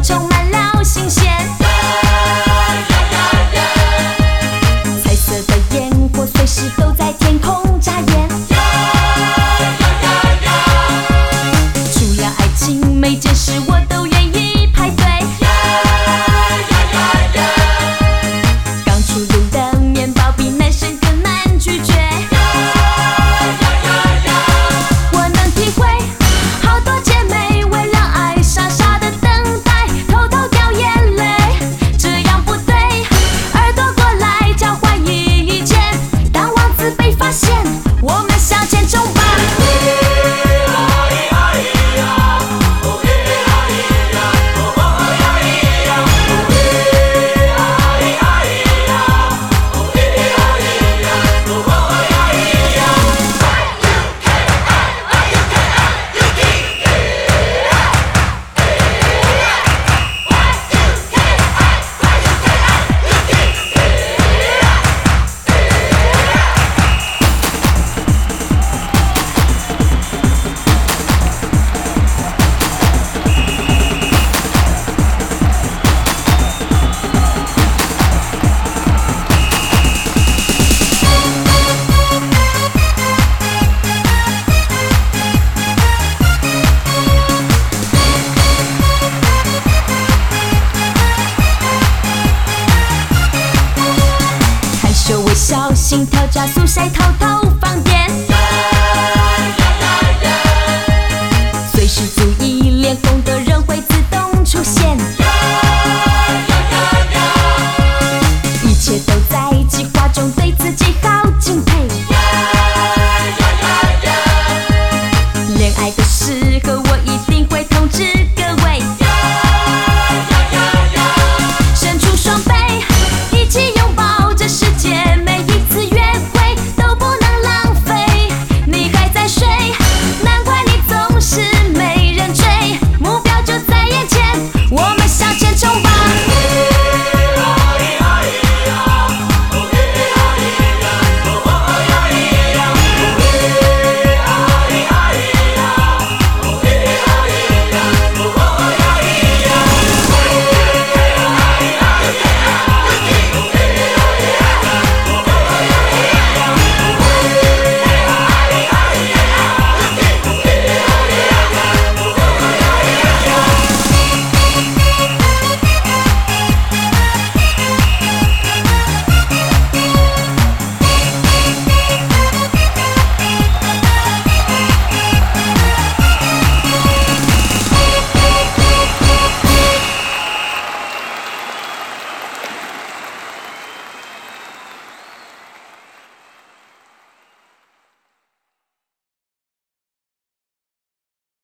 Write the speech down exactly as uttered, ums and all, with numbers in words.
充满了新鲜。彩色的烟火随时都在天空眨眼。除了爱情，每件事我都愿意排队。刚出炉的面包比男生更难拒绝。我能体会好多姐妹为了爱傻傻的等待，偷偷掉眼泪，这样不对。耳朵过来交换意见，当王子被发现，我们向前冲吧。微笑，心跳加速，晒淘淘。